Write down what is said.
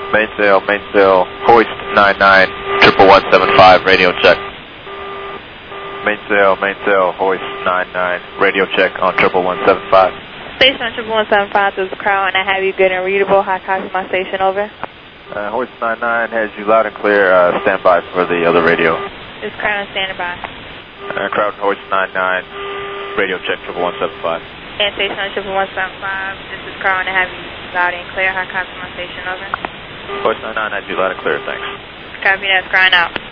Mainsail, hoist 99, 11175, radio check. Mainsail, hoist 99, radio check on 11175. Station 11175, this is Crown, and I have you good and readable. High copy my station, over. Hoist 99 has you loud and clear, stand by for the other radio. This is Crown, standing by. Crown, hoist 99, radio check 11175. And station 11175, this is Crown, and I have you loud and clear. High copy my station, over. Hoist 99 has you loud and clear, thanks. Copy, that's Crown out.